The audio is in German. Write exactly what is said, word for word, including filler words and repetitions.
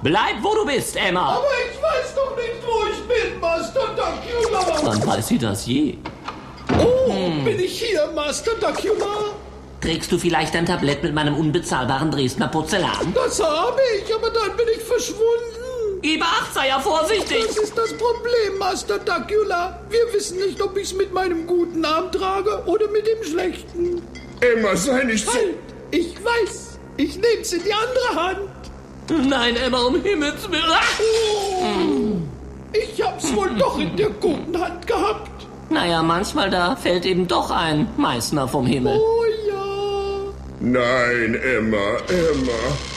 Bleib, wo du bist, Emma. Aber ich weiß doch nicht, wo ich bin, Master Duckula. Wann weiß sie das je? Oh, hm. bin ich hier, Master Duckula? Trägst du vielleicht ein Tablett mit meinem unbezahlbaren Dresdner Porzellan? Das habe ich, aber dann bin ich verschwunden. Gib acht, sei ja vorsichtig. Das ist das Problem, Master Duckula. Wir wissen nicht, ob ich es mit meinem guten Arm trage oder mit dem schlechten. Emma, sei nicht so... Halt, ich weiß. Ich nehm's in die andere Hand. Nein, Emma, um Himmels Willen. Oh, ich hab's wohl doch in der guten Hand gehabt. Naja, manchmal da fällt eben doch ein Meißner vom Himmel. Oh ja. Nein, Emma, Emma.